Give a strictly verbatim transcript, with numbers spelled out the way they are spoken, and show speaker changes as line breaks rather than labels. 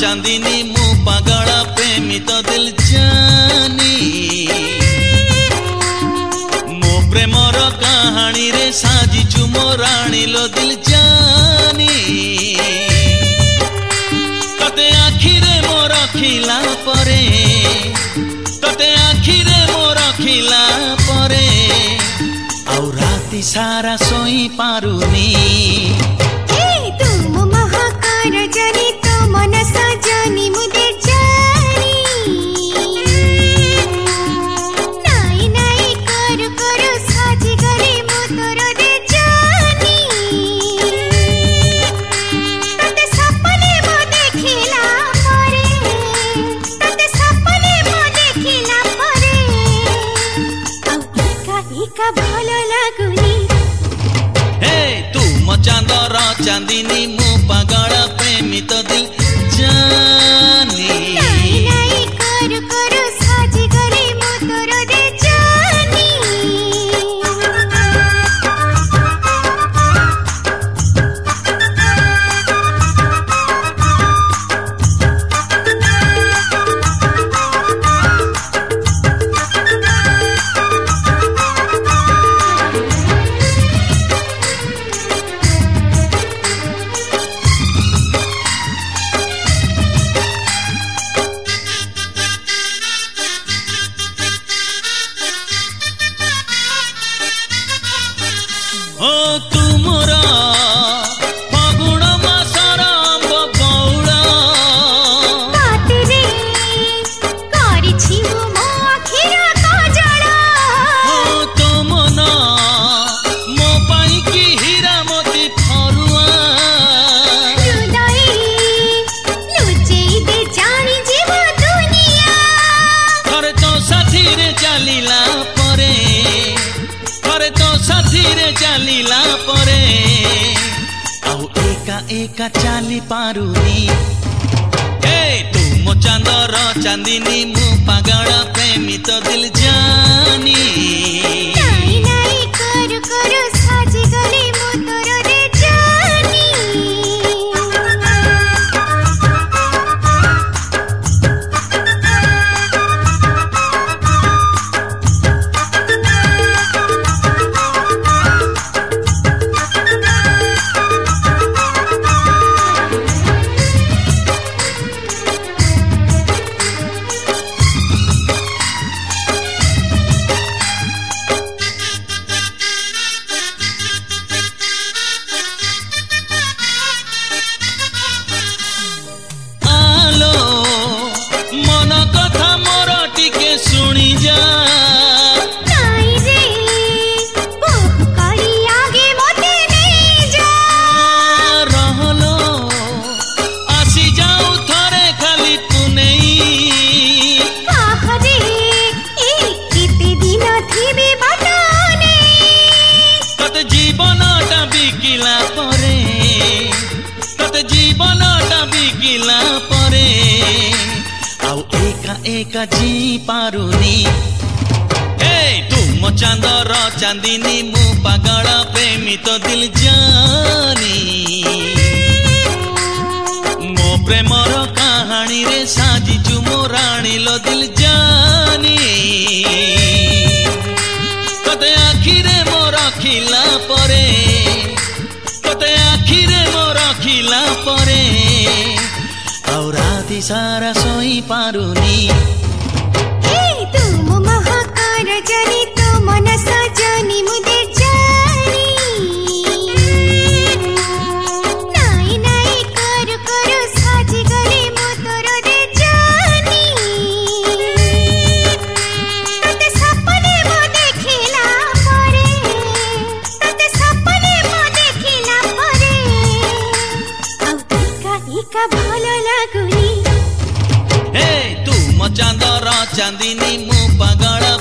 चांदिनी मु पागल प्रेमी तो दिल जानी मो प्रेमर कहानी रे साजिचु मो रानी लो दिल जानी तते आखिरे मो रखिला परे तते आखिरे मो रखिला परे आउ राति सारा सोई पारुनी
तुम महाकार जनी तो मन सजनी मुदे जानी नाई नाई कर कर साजी गली मुतोर दे जानी तते सपने मो देखिला परे तते सपने मो देखिला परे आ एका एका भलो लागुनी
हे तू मो चांदर चांदिनी मु पागल प्रेमी तो दिल जानी
नाई नाई कर कर साजी गली मुतोर दे जानी
ओ तुमरा फागुण मासर आंब बौला
बातरे करिछि मो आखिरा काजळा
ओ तो मन मो पाई की हीरा मोती फरुआ
हृदय लुचेई दे जानी जीव दुनिया
थरे तो साथी रे चलीला परे थरे तो साथी रे चलीला परे आउ एका एका चाली पारुनी हे तू मो चांदर चांदिनी मु पागल प्रेमी तो दिल जानी
नाई नाई कर कर साजी गली मुतोर दे जानी आलो मन कथा मोर टिके सुनी जा नाई रे बहु करी आगे मते नहीं जा
रहलो आसी जाऊ थरे खाली पुनेई
काहरे ए केते दिन थिबे बाटाने
तते जीवनटा बिकिला परे तते जीवनटा बिकिला परे आउ एका एका जी पारुनी हे तू मो चांदर चांदिनी मु पागल प्रेमी तो दिल जानी मो प्रेमर कहानी रे साजिचु मो रानी लो दिल जानी तते आखिरे मो रखिला परे तते आखिरे मो रखिला परे आउ राति सारा सोई पारुनी
तुम महाकार जनी तो मन सजनी मुदे जानी नाई नाई कर कर साजी गली मुतोर दे जानी तते सपने मो देखिला परे तते सपने मो देखिला परे आ एका एका भलो लागुनी
हे तू मो चांदर चांदिनी मु पागल